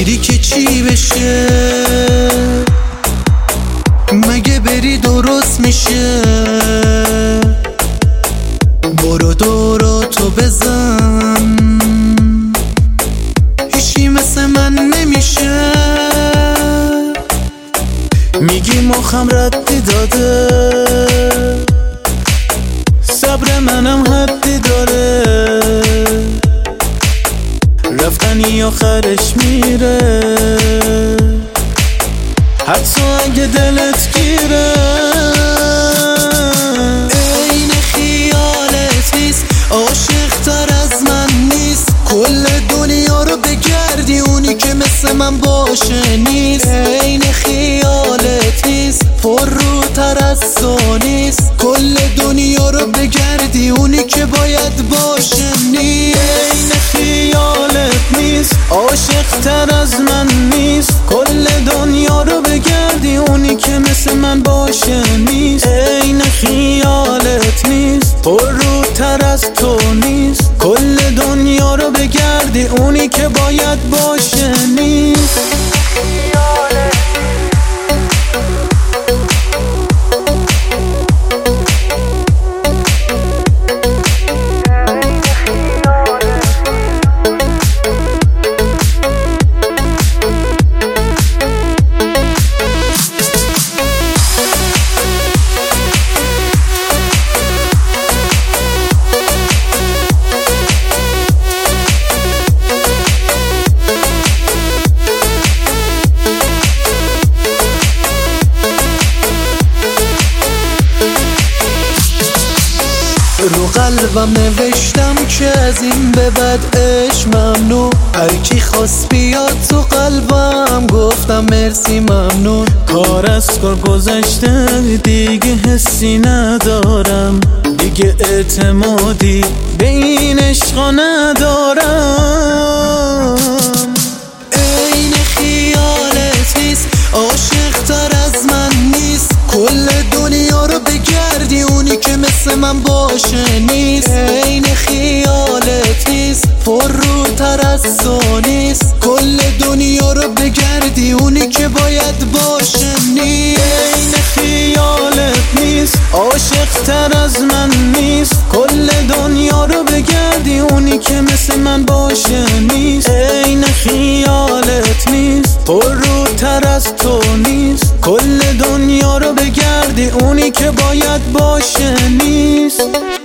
میری که چی بشه؟ مگه بری درست میشه؟ برو دوراتو بزن، هیچی مثل من نمیشه. میگی مخم ردی داده، صبر منم حدی داره، رفتنی آخرش میره، حتی اگه دلت گیره. عین خیالت نیست، عاشق تر از من نیست، کل دنیا رو بگردی اونی که مثل من باشه نیست. عین خیالت نیست، پرروتر از تو نیست، کل دنیا رو بگردی اونی که باید باشه نیست. عین خیالت نیست، عاشق تر از من نیست، کل دنیا رو بگردی اونی که مثل من باشه نیست. عین خیالت نیست، پرروتر از تو نیست، کل دنیا رو بگردی اونی که باید باشه نیست. رو قلبم نوشتم که از این به بعد عشق ممنوع، هر کی خواست بیاد تو قلبم گفتم مرسی ممنون. کار از کار گذشته دیگه حسی ندارم، دیگه اعتمادی به این عشقا ندارم. عین خیالت نیست، عاشق تر از من نیست، کل دنیا رو بگردی اونی که مثل من باشه نیست. عین خیالت نیست، پرروتر از تو نیست، کل دنیا رو بگردی اونی که باید باشه نیست. عین خیالت نیست، عاشق تر از من نیست، کل دنیا رو بگردی اونی که مثل من باشه نیست. عین خیالت نیست، پرروتر از تو نیست، کل دنیا رو بگردی اونی که باید باشه نیست.